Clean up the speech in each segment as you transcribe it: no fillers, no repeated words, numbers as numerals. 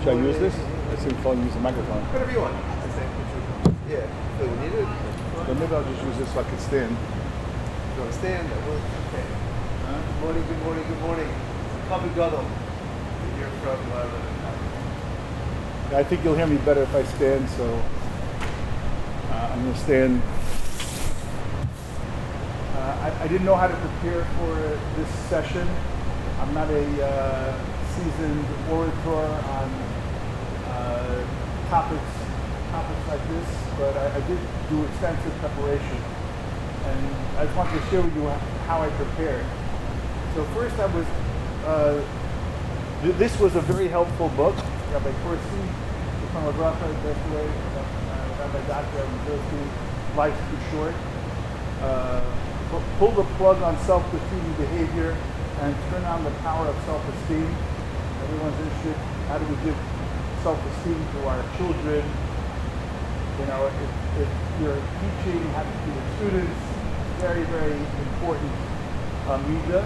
Should I use this? I think phone use the microphone. Whatever you want. Yeah. So you need it? But maybe I'll just use this so I can stand. You want to stand? Okay. Good morning, good morning, good morning. Kavi Gadol. You're from I think you'll hear me better if I stand, so I'm going to stand. I didn't know how to prepare for this session. I'm not a seasoned orator on topics like this, but I did do extensive preparation. And I just wanted to share with you how I prepared. So first this was a very helpful book. Rabbi Korsi, from a Bracha, yesterday, Rabbi Dr. Milsky, Life's Too Short. Pull the plug on self-defeating behavior and turn on the power of self-esteem. Everyone's interested, how do we give self-esteem to our children? You know, if you're teaching, how to teach your students, very, very important midah.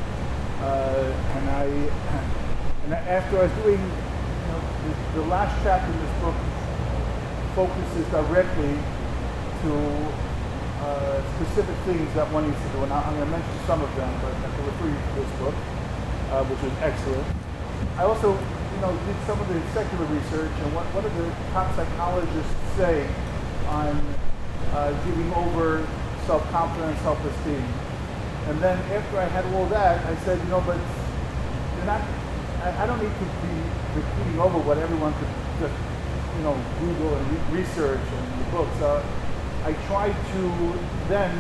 And after I was doing, the last chapter in this book focuses directly to specific things that one needs to do. And I'm going to mention some of them, but I can refer you to this book, which is excellent. I also, did some of the secular research and what do the top psychologists say on giving over self-confidence, self-esteem. And then after I had all that, I said, but they're not. I don't need to be repeating over what everyone could just, Google and research and the books. I tried to then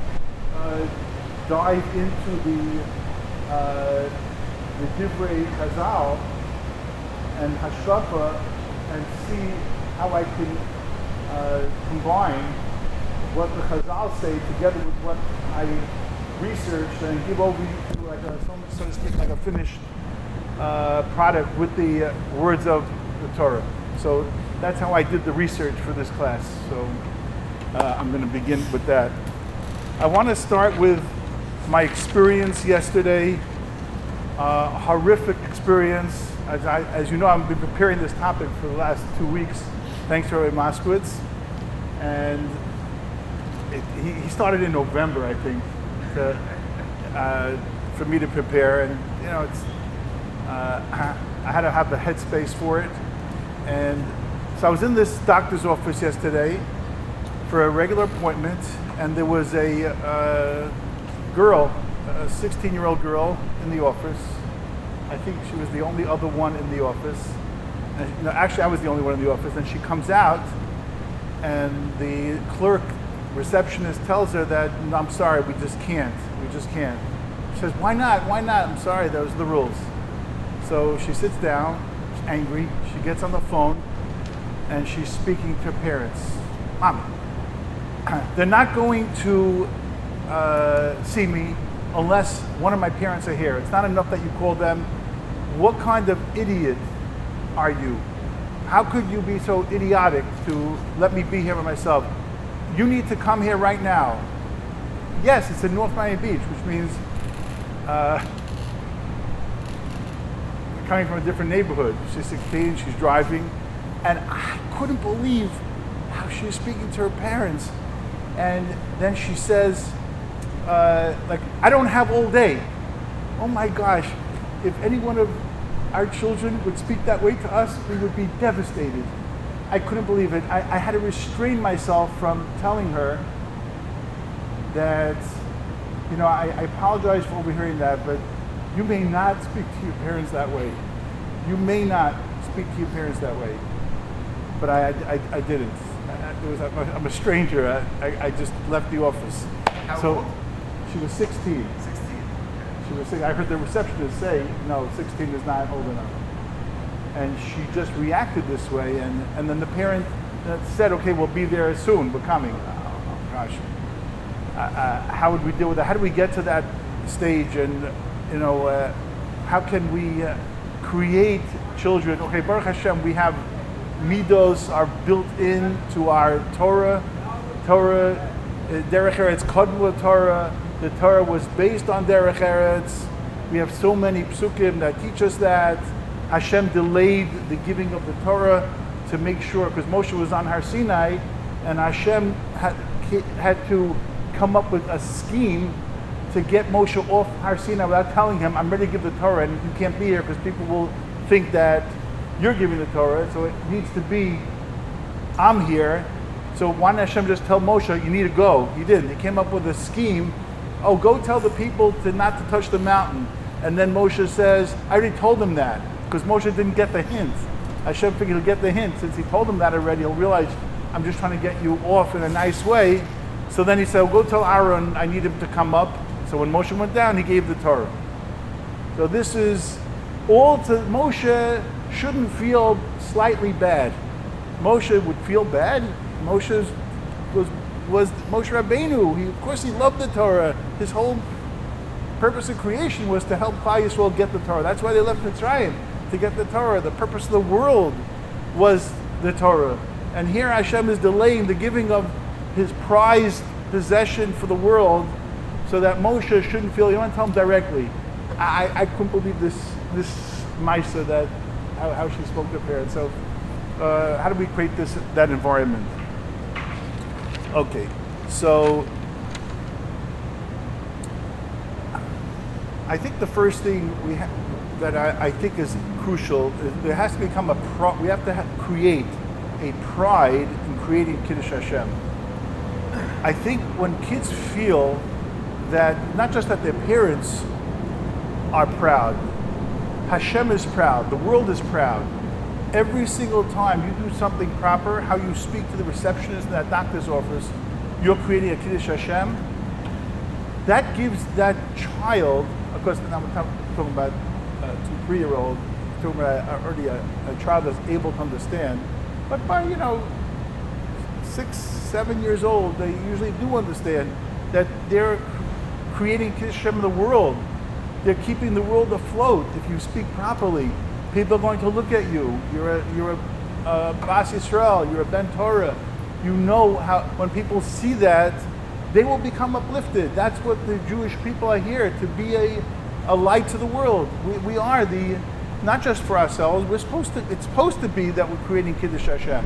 dive into the Divrei Chazal and Hashkafa and see how I can combine what the Chazal say together with what I researched and give over to like so to speak, like a finished product with the words of the Torah. So that's how I did the research for this class. So I'm going to begin with that. I want to start with my experience yesterday, horrific experience. As you know, I've been preparing this topic for the last 2 weeks, thanks to Rabbi Moskowitz. And he started in November, I think, for me to prepare. And, I had to have the headspace for it. And so I was in this doctor's office yesterday for a regular appointment, and there was a girl, a 16-year-old girl in the office. I think she was the only other one in the office. And, actually, I was the only one in the office. And she comes out, and the receptionist tells her that, no, I'm sorry, we just can't. She says, why not? I'm sorry, those are the rules. So she sits down, she's angry, she gets on the phone, and she's speaking to her parents. Mom, they're not going to see me unless one of my parents are here. It's not enough that you call them. What kind of idiot are you? How could you be so idiotic to let me be here by myself? You need to come here right now. Yes, it's in North Miami Beach, which means coming from a different neighborhood. She's 16, she's driving, and I couldn't believe how she was speaking to her parents. And then she says, I don't have all day. Oh my gosh, if any one of our children would speak that way to us, we would be devastated. I couldn't believe it. I had to restrain myself from telling her that, I apologize for overhearing that, but you may not speak to your parents that way. You may not speak to your parents that way. But I didn't. I'm a stranger. I just left the office. How old? She was 16. 16. She was 16. I heard the receptionist say, no, 16 is not old enough. And she just reacted this way, and then the parent said, okay, we'll be there soon, we're coming. Oh gosh. How would we deal with that? How do we get to that stage? And, how can we create children? Okay, Baruch Hashem, we have midos are built into our Torah. Derech Eretz Kodmu Torah. The Torah was based on Derech Eretz. We have so many psukim that teach us that. Hashem delayed the giving of the Torah to make sure, because Moshe was on Har Sinai, and Hashem had to come up with a scheme to get Moshe off Har Sinai without telling him, I'm ready to give the Torah, and you can't be here because people will think that you're giving the Torah, so it needs to be, I'm here. So why didn't Hashem just tell Moshe, you need to go? He didn't. He came up with a scheme, go tell the people not to touch the mountain. And then Moshe says, I already told them that, because Moshe didn't get the hint. Hashem figured he'll get the hint. Since he told him that already, he'll realize, I'm just trying to get you off in a nice way. So then he said, go tell Aaron, I need him to come up. So when Moshe went down, he gave the Torah. So this is all to Moshe shouldn't feel slightly bad. Moshe would feel bad. Moshe was Moshe Rabbeinu. Of course he loved the Torah. His whole purpose of creation was to help Klal Yisrael get the Torah. That's why they left Mitzrayim, to get the Torah. The purpose of the world was the Torah. And here Hashem is delaying the giving of his prized possession for the world so that Moshe shouldn't feel, you don't want to tell him directly. I couldn't believe this Maisa, that how she spoke to her parents. So how do we create that environment? Okay, so I think the first thing that I think is crucial is there has to become we have to create a pride in creating Kiddush Hashem. I think when kids feel that, not just that their parents are proud, Hashem is proud, the world is proud. Every single time you do something proper, how you speak to the receptionist in that doctor's office, you're creating a Kiddush Hashem. That gives that child, of course, now we're talking about a 2-3-year-old, talking about already a child that's able to understand. But by 6, 7 years old, they usually do understand that they're creating Kiddush Hashem in the world. They're keeping the world afloat. If you speak properly, people are going to look at you. You're a Bas Yisrael. You're a Ben Torah. You know how when people see that, they will become uplifted. That's what the Jewish people are here, to be a light to the world. We are not just for ourselves. It's supposed to be that we're creating Kiddush Hashem.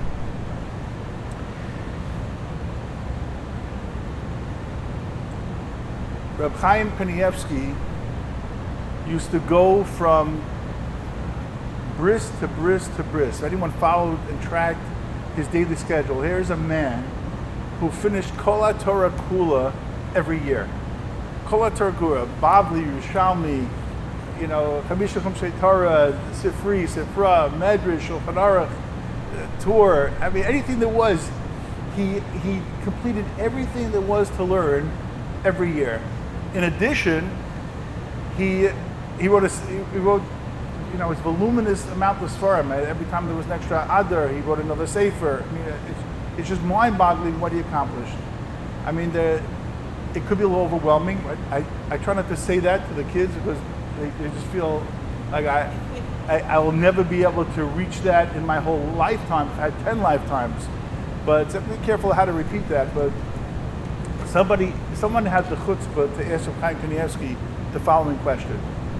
Reb Chaim Kanievsky used to go from bris to bris to bris. Anyone followed and tracked his daily schedule? Here's a man who finished Kol HaTorah Kula every year. Kol HaTorah Kula, Bavli, Yerushalmi, Chamisha Chumshei Torah, Sifri, Sifra, Medrash, Shulchan Aruch, Torah. I mean, anything there was, he completed everything there was to learn every year. In addition, he wrote his voluminous amount of Sfarim. Every time there was an extra Adar, he wrote another Sefer. I mean, it's just mind-boggling what he accomplished. I mean, it could be a little overwhelming. I try not to say that to the kids because they just feel like I will never be able to reach that in my whole lifetime. I've had 10 lifetimes. But be careful how to repeat that. But someone had the chutzpah to ask Reb Chaim Kanievsky the following question.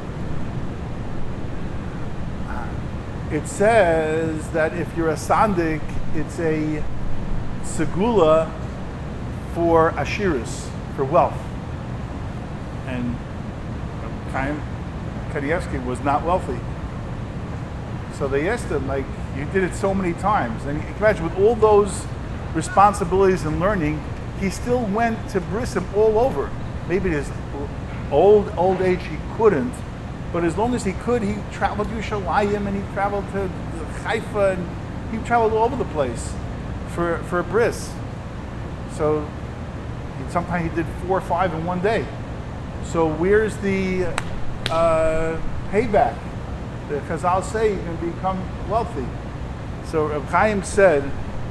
It says that if you're a sandik, it's a segula for ashiris, for wealth. And Reb Chaim Kanievsky was not wealthy. So they asked him, you did it so many times. And you can imagine, with all those responsibilities and learning, he still went to brisim all over. Maybe his old age he couldn't, but as long as he could, he traveled to Yerushalayim and he traveled to Haifa and he traveled all over the place for a bris. So sometimes he did 4 or 5 in one day. So where's the payback? The Chazal say you can become wealthy. So Reb Chaim said,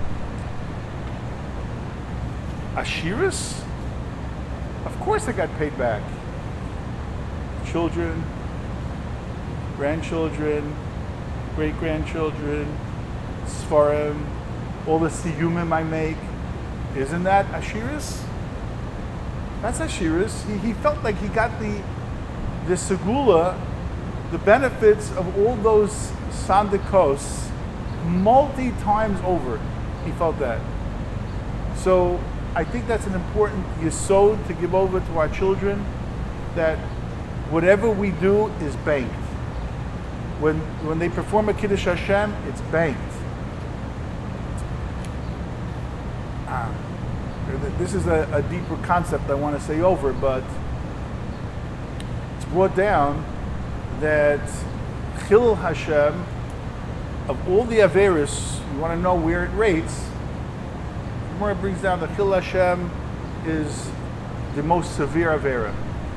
Ashiris? Of course I got paid back. Children, grandchildren, great-grandchildren, Sfarim, all the siyumim I make. Isn't that Ashiris? That's Ashiris. He felt like he got the segula the benefits of all those sandikos multi times over. He felt that. So I think that's an important yesod to give over to our children, that whatever we do is banked. When they perform a Kiddush Hashem, it's banked. This is a deeper concept I want to say over, but it's brought down that Chil Hashem, of all the Averis, you want to know where it rates, the Gemara brings down that Chil Hashem is the most severe Avera.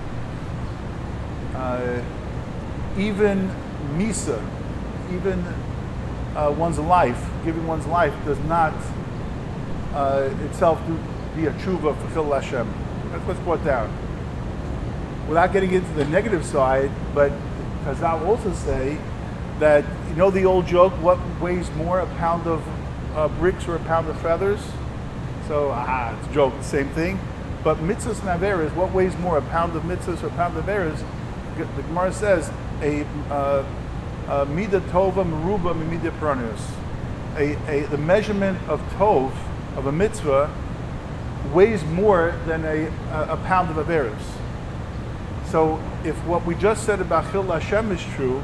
Even Misa, even one's life, giving one's life, does not itself be a tshuva for Chil Hashem. That's what's brought down. Without getting into the negative side, but Chazal also say that, you know the old joke, what weighs more, a pound of bricks or a pound of feathers? So, it's a joke, the same thing. But mitzvahs and averas, what weighs more, a pound of mitzvahs or a pound of averas? The Gemara says, a midah tova meruba midah pranius. The measurement of tov, of a mitzvah, weighs more than a pound of averas. So if what we just said about Chil Hashem is true,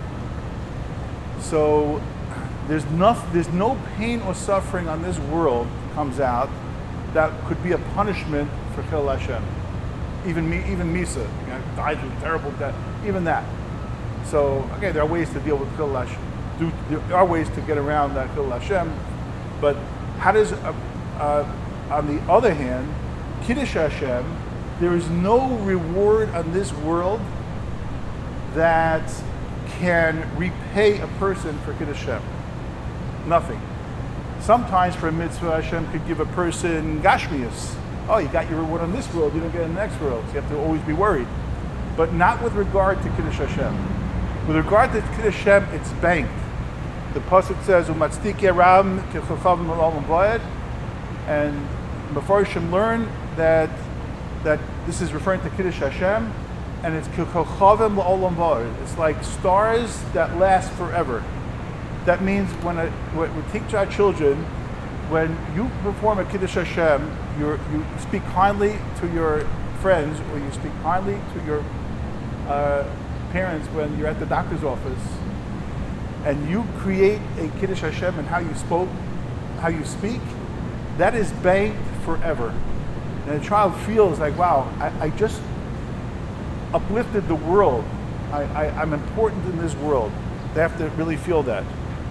so there's no pain or suffering on this world comes out that could be a punishment for Chil Hashem. Even Misa, died through terrible death, even that. So, okay, there are ways to deal with Chil Hashem. There are ways to get around that Chil Hashem, but how does, on the other hand, Kiddush Hashem, there is no reward on this world that can repay a person for Kiddush Hashem. Nothing. Sometimes for a mitzvah, Hashem could give a person gashmias. Oh, you got your reward on this world, you don't get it in the next world. So you have to always be worried. But not with regard to Kiddush Hashem. With regard to Kiddush Hashem, it's banked. The pasuk says, "Umatzdik yaram kechochavim l'olam vayed," and Mefarshim learn that this is referring to Kiddush Hashem, and it's kechochavim l'olam vayed. It's like stars that last forever. That means when we teach our children, when you perform a Kiddush Hashem, you speak kindly to your friends, or you speak kindly to your parents when you're at the doctor's office, and you create a Kiddush Hashem and how you speak, that is banked forever. And the child feels like, wow, I just uplifted the world. I'm important in this world. They have to really feel that.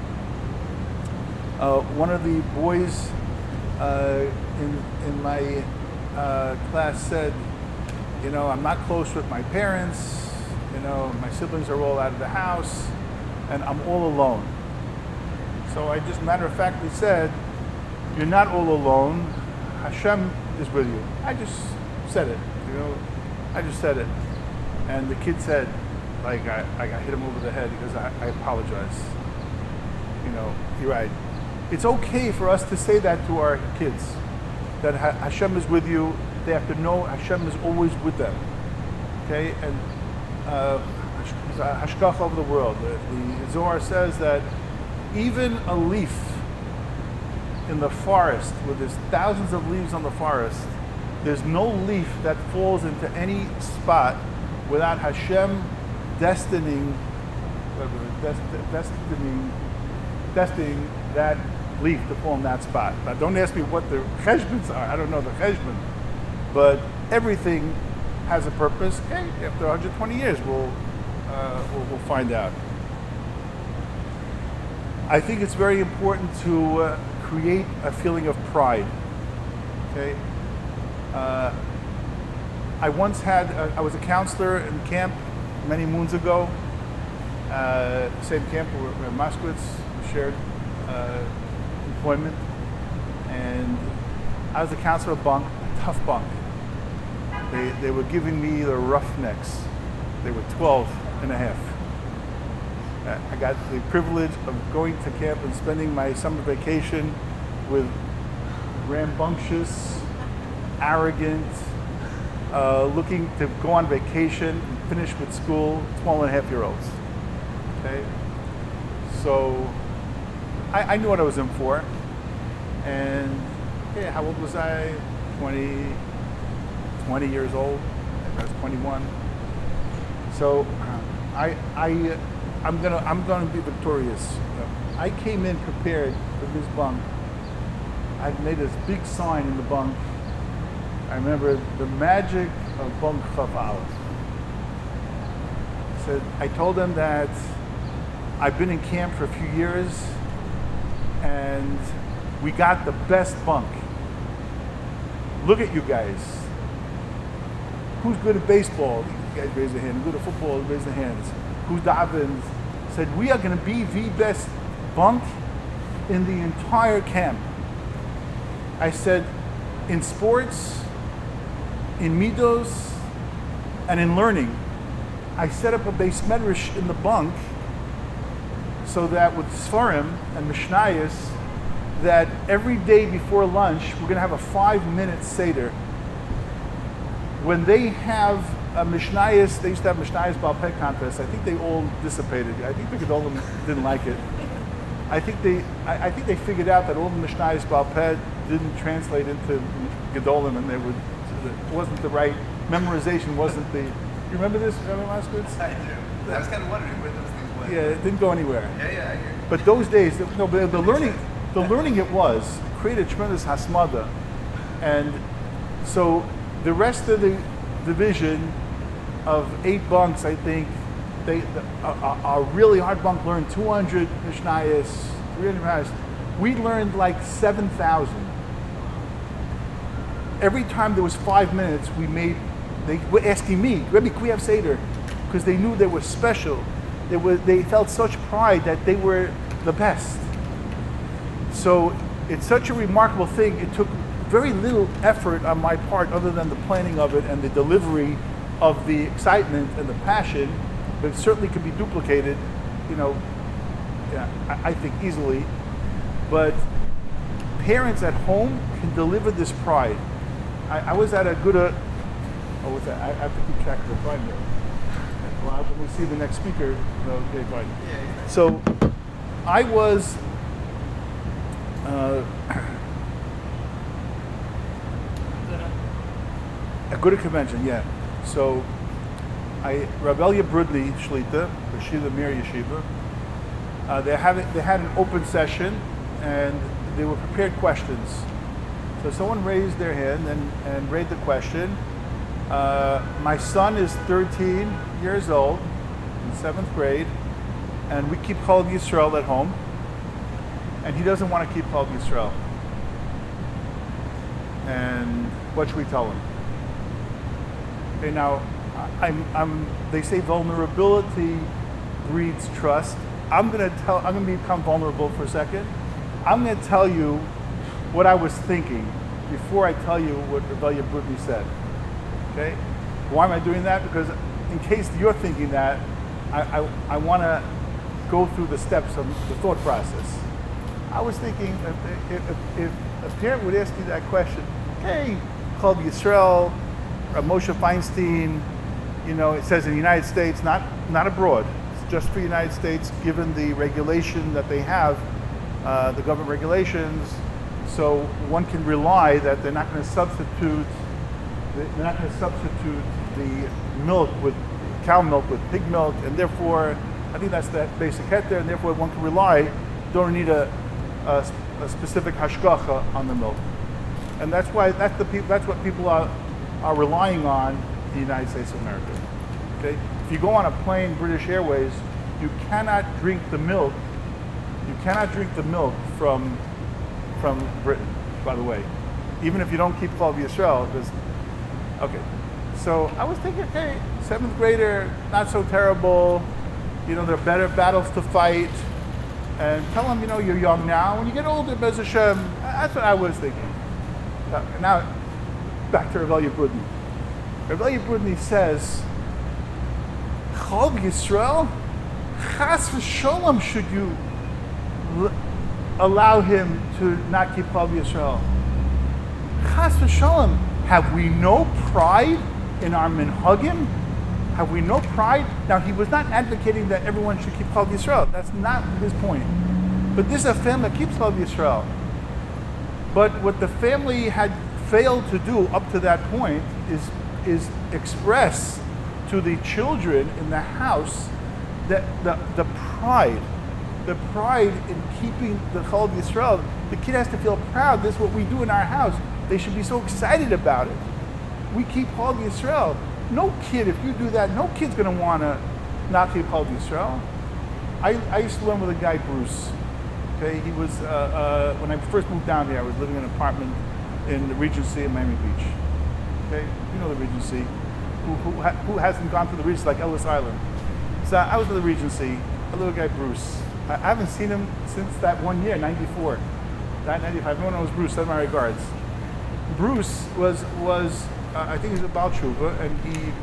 One of the boys in my class said, I'm not close with my parents, my siblings are all out of the house, and I'm all alone. So I just matter of factly said, you're not all alone, Hashem is with you. I just said it, I just said it. And the kid said, like, I hit him over the head because I apologize. You're right. It's okay for us to say that to our kids, that Hashem is with you. They have to know Hashem is always with them. Okay, and Hashkach over the world. The Zohar says that even a leaf in the forest, where there's thousands of leaves on the forest, there's no leaf that falls into any spot without Hashem destining that leaf to fall in that spot. Now, don't ask me what the cheshbons are. I don't know the cheshbon, but everything has a purpose. Okay, after 120 years, we'll find out. I think it's very important to create a feeling of pride. Okay. I once I was a counselor in camp many moons ago. Same camp where Moskowitz shared employment, and I was a counselor bunk, a tough bunk. They were giving me the roughnecks. They were 12 and a half. I got the privilege of going to camp and spending my summer vacation with rambunctious, arrogant, looking to go on vacation and finish with school 12 and a half year olds. Okay, so I knew what I was in for, and how old was I? 20 years old. I was 21. So I'm gonna be victorious. I came in prepared for this bunk. I made this big sign in the bunk. I remember the magic of bunk Chaf Aleph. I told them that I've been in camp for a few years and we got the best bunk. Look at you guys. Who's good at baseball? You guys raise their hand. Who's good at football? Raise their hands. Who's davens? Said, we are going to be the best bunk in the entire camp. I said, in sports, in midos, and in learning. I set up a beis medrash in the bunk so that with Sfarim and Mishnayos, that every day before lunch, we're going to have a 5-minute Seder. When they have a Mishnayos, they used to have Mishnayos Baal Peh contest. I think they all dissipated. I think the Gedolim didn't like it. I think they figured out that all the Mishnayos Baal Peh didn't translate into Gedolim, and it wasn't the right memorization. Wasn't the. You remember this, Rabbi Moskowitz? I do. I was kind of wondering where those things went. Yeah, it didn't go anywhere. Yeah, I hear you. But those days, the learning it was created tremendous hasmada, and so the rest of the division of 8 bunks, I think, a really hard bunk learned 200 Mishnayos, 300 Mishnayos. We learned like 7,000. Every time there was 5 minutes, they were asking me, Rebbe, can we have Seder? Because they knew they were special. They felt such pride that they were the best. So it's such a remarkable thing. It took very little effort on my part other than the planning of it and the delivery of the excitement and the passion, but it certainly could be duplicated, I think easily. But parents at home can deliver this pride. I was at a good, what was that? I have to keep track of the time here. Well, when we see the next speaker, okay, fine. Yeah. So I was a good convention, yeah. So Rabbelia Brudley Shlita, Rashida Mir Yeshiva, they had an open session and they were prepared questions. So someone raised their hand and read the question. My son is 13 years old, in 7th grade, and we keep Chol Yisrael at home, and he doesn't want to keep Chol Yisrael. And what should we tell him? Okay, now, they say vulnerability breeds trust. I'm going to become vulnerable for a second. I'm going to tell you what I was thinking before I tell you what Rebbelia Brudley said. Okay? Why am I doing that? Because in case you're thinking that, I want to go through the steps of the thought process. I was thinking if a parent would ask me that question, hey, Chol Yisrael, Moshe Feinstein, it says in the United States, not abroad, it's just for the United States, given the regulation that they have, the government regulations, so one can rely that they're not going to substitute the milk with cow milk with pig milk, and therefore, I think that's that basic heter, and therefore one can rely, don't need a specific hashgacha on the milk, and that's what people are relying on in the United States of America. Okay, if you go on a plane, British Airways, you cannot drink the milk. You cannot drink the milk from Britain, by the way, even if you don't keep Chol Yisrael. Okay, so I was thinking, okay, 7th grader, not so terrible. There are better battles to fight, and tell them, you're young now. When you get older, Bez Hashem, that's what I was thinking. Now, back to Rebbelia Brudley. Rebbelia Brudley says, Chol Yisrael, chas v'sholom, should you allow him to not keep Chol Yisrael? Chas v'sholom, have we no pride in our minhagim? Have we no pride? Now, he was not advocating that everyone should keep Chol Yisrael. That's not his point. But this is a family that keeps Chol Yisrael. But what the family had failed to do up to that point is express to the children in the house that the pride in keeping the Chol Yisrael. The kid has to feel proud. This is what we do in our house. They should be so excited about it. We keep Chol Yisrael. No kid, if you do that, no kid's going to want to not keep Chol Yisrael. I used to learn with a guy, Bruce. Okay, he was when I first moved down here. I was living in an apartment in the Regency in Miami Beach. Okay, you know the Regency. Who hasn't gone to the Regency like Ellis Island? So I was at the Regency. A little guy, Bruce. I haven't seen him since that one year, '94. That '95. No one knows Bruce. Send my regards. Bruce was I think he's a Baal Tshuva, and he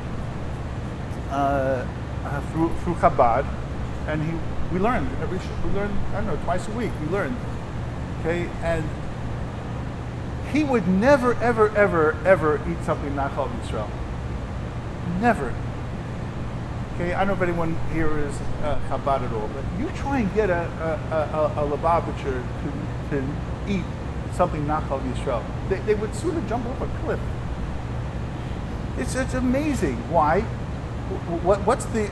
through Chabad, and we learned I don't know, twice a week we learned. Okay, and he would never ever eat something not Chol Yisrael. Never. Okay, I don't know if anyone here is Chabad at all, but you try and get a Lubavitcher to eat something not Chol Yisrael. They would sooner jump off a cliff. It's amazing. Why? What's the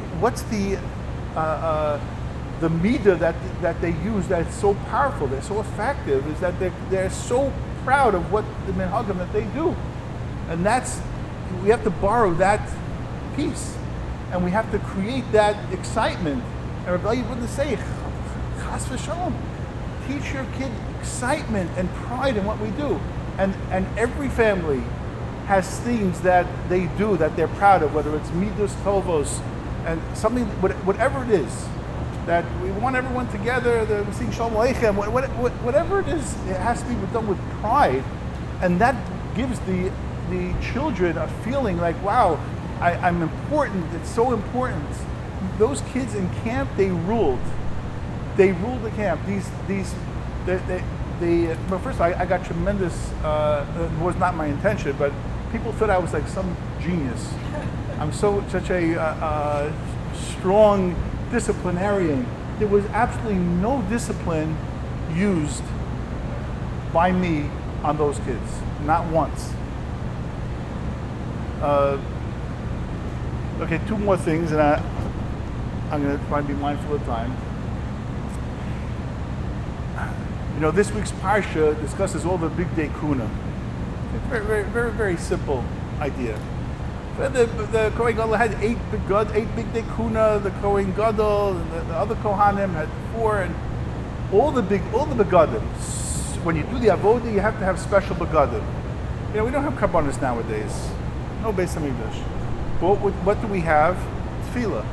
midah that they use that's so powerful, they're so effective, is that they're so proud of what the minhagim that they do, and we have to borrow that piece, and we have to create that excitement. And Rabbi wouldn't say, Chas v'shalom, teach your kid excitement and pride in what we do, and every family has things that they do that they're proud of, whether it's midos tovos and something, whatever it is, that we want everyone together, we sing Shalom Aleichem, whatever it is, it has to be done with pride, and that gives the children a feeling like, wow, I'm important, it's so important. Those kids in camp, they ruled the camp. Well, first of all, I got tremendous, it was not my intention, but people thought I was like some genius. I'm such a strong disciplinarian. There was absolutely no discipline used by me on those kids, not once. Okay, two more things, and I'm going to try and be mindful of time. You know, this week's Parsha discusses all the big day kuna. It's very, very simple idea. The Kohen Gadol had eight big day kuna. The Kohen Gadol and the other Kohanim had 4, and all the begadim. When you do the avodah, you have to have special begadim. You know, we don't have karbanos nowadays. No Beis Hamikdash. But what do we have? Tefillah.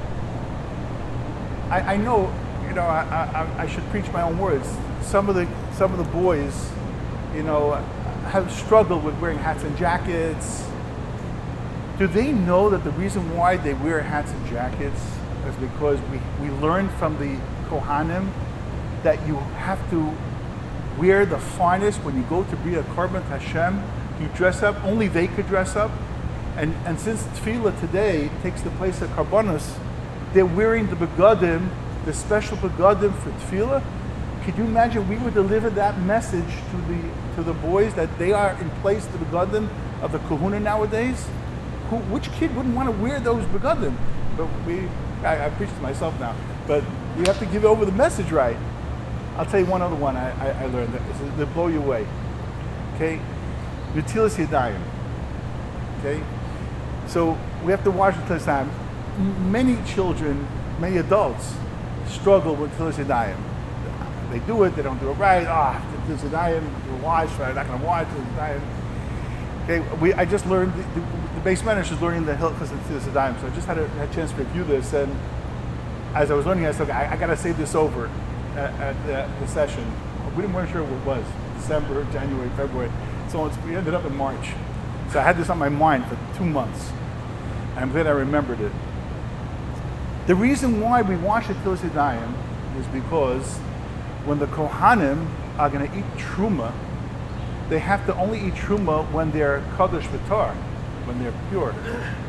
I know. You know, I should preach my own words. Some of the boys, you know, have struggled with wearing hats and jackets. Do they know that the reason why they wear hats and jackets is because we learned from the Kohanim that you have to wear the finest when you go to be a Korban Hashem? You dress up. Only they could dress up. And since Tefillah today takes the place of Karbanos, they're wearing the begadim, the special begadim for Tefillah. Could you imagine we would deliver that message to the boys that they are in place the begadim of the kahuna nowadays? Which kid wouldn't want to wear those begadim? But I preach to myself now. But you have to give over the message right. I'll tell you one other one I learned that blow you away. Okay, Netilas Yadayim. Okay, so we have to wash the time. Many children, many adults struggle with Netilas Yadayim. They do it, they don't do it right. Netilas Yadayim, we'll wash, I'm not going to wash Netilas Yadayim. Okay, I just learned, the base manager is learning the Hilchos Netilas Yadayim, so I just had a chance to review this, and as I was learning, I said, okay, I got to save this over at the session. We weren't sure what it was, December, January, February, so we ended up in March. So I had this on my mind for 2 months. I'm glad I remembered it. The reason why we wash Netilas Yadayim is because when the Kohanim are going to eat Truma, they have to only eat Truma when they're Kadosh V'Tar, when they're pure.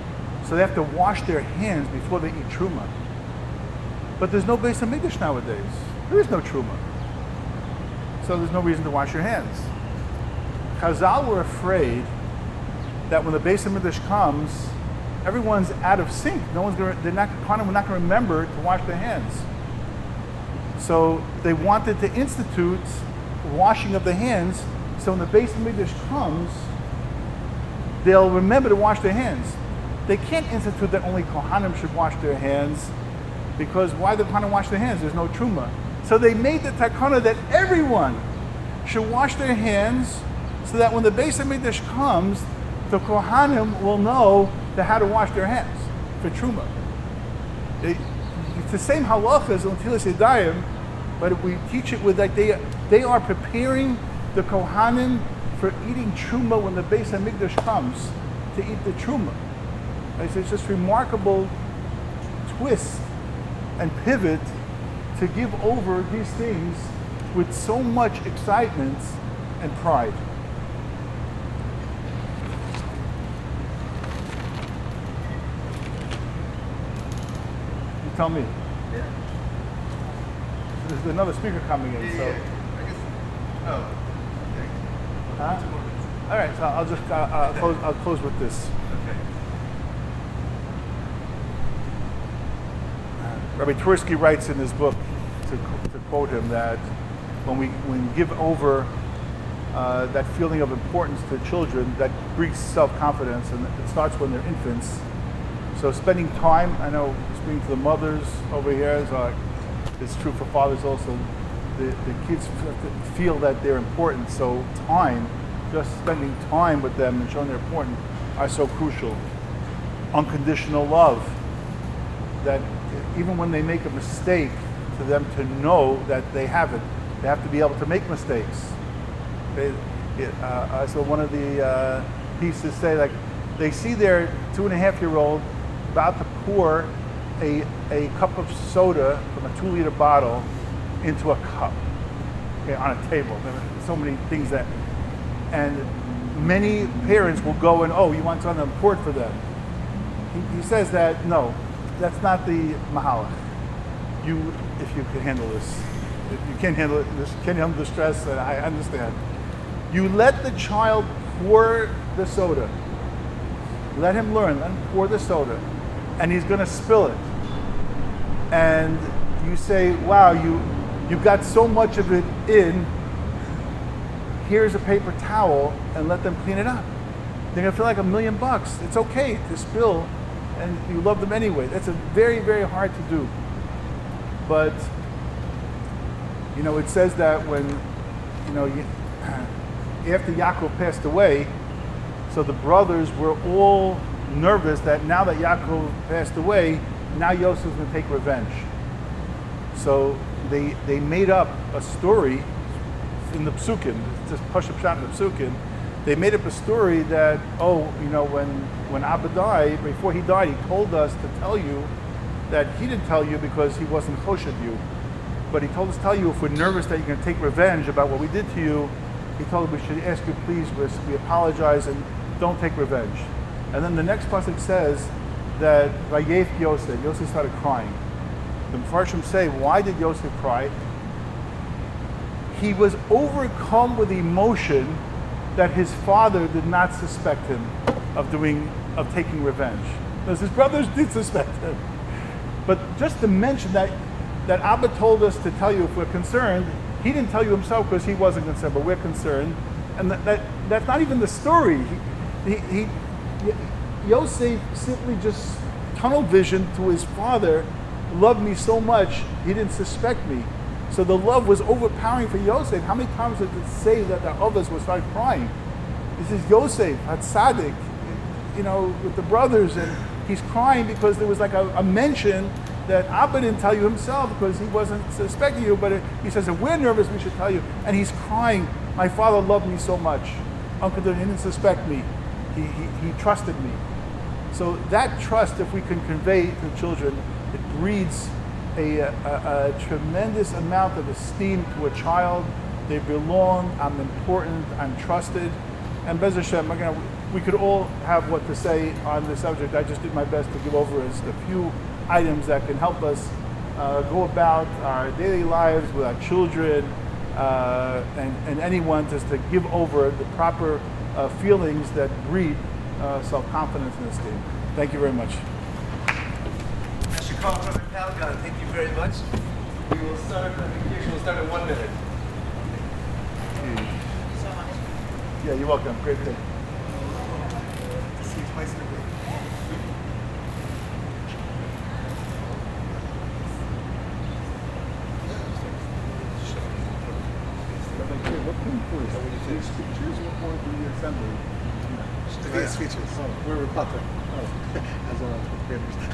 So they have to wash their hands before they eat truma. But there's no Beis HaMikdash nowadays. There is no truma. So there's no reason to wash your hands. Chazal were afraid that when the Beis HaMikdash comes, everyone's out of sync. We're not going to remember to wash their hands. So they wanted to institute washing of the hands, so when the Beis HaMikdash comes, they'll remember to wash their hands. They can't institute that only Kohanim should wash their hands, because why the Kohanim wash their hands? There's no truma. So they made the takana that everyone should wash their hands, so that when the Beis HaMikdash comes, the Kohanim will know how to wash their hands for truma. It's the same halacha as Netilas Yadayim, but we teach it with like they are preparing the Kohanim for eating truma when the Beis HaMikdash comes to eat the truma. It's just remarkable twist and pivot to give over these things with so much excitement and pride. You tell me. Yeah. There's another speaker coming in, so. Yeah. I guess. Oh. Okay. Huh? 2 more minutes. All right, so I'll just I'll close with this. Okay. Rabbi Twersky writes in his book, to quote him, that when we give over that feeling of importance to children, that breeds self-confidence, and it starts when they're infants. So spending time, I know speaking to the mothers over here, it's true for fathers also, the kids feel that they're important, so time, just spending time with them and showing they're important are so crucial. Unconditional love, that even when they make a mistake, to them to know that they haven't. They have to be able to make mistakes. So one of the pieces say, like, they see their 2.5-year-old about to pour a cup of soda from a 2-liter bottle into a cup, okay, on a table. There are so many things that, and many parents will go and, oh, you want something poured for them. He says that, no, that's not the mahalach. If you can handle this. If you can't handle it, can't handle the stress, and I understand. You let the child pour the soda. Let him learn, let him pour the soda. And he's gonna spill it. And you say, wow, you got so much of it in, here's a paper towel, and let them clean it up. They're gonna feel like $1 million. It's okay to spill, and you love them anyway. That's very, very hard to do. But, it says that when, after Yaakov passed away, so the brothers were all nervous that now that Yaakov passed away, now Yosef's going to take revenge. So they made up a story in the Psukim, just Pashup Pshat in the Psukim. They made up a story that, when Abba died, before he died, he told us to tell you that he didn't tell you because he wasn't choshed you, but he told us to tell you if we're nervous that you're going to take revenge about what we did to you, he told us we should ask you please, we apologize and don't take revenge. And then the next pasuk says that Vayef Yosef started crying. The Mepharshim say, why did Yosef cry? He was overcome with emotion that his father did not suspect him of taking revenge. Because his brothers did suspect him. But just to mention that Abba told us to tell you if we're concerned, he didn't tell you himself because he wasn't concerned, but we're concerned. And that's not even the story. Yosef simply just tunnel vision to his father, loved me so much, he didn't suspect me. So the love was overpowering for Yosef. How many times did it say that the others would start crying? This is Yosef, Hatzadik, with the brothers, and he's crying because there was like a mention that Abba didn't tell you himself because he wasn't suspecting you, but he says, if we're nervous, we should tell you. And he's crying, my father loved me so much. Uncle didn't suspect me. He trusted me. So that trust, if we can convey to children, it breeds a tremendous amount of esteem to a child. They belong, I'm important, I'm trusted. And Bez Hashem, we could all have what to say on the subject. I just did my best to give over as a few items that can help us go about our daily lives with our children and anyone, just to give over the proper feelings that breed self-confidence and esteem. Thank you very much. Mr. Carl from Palagon, thank you very much. We will start, the communication will start in 1 minute. Yeah, you're welcome. Great day. See you twice in a week. What came first? These speeches or the assembly? These speeches. We're Republican. As a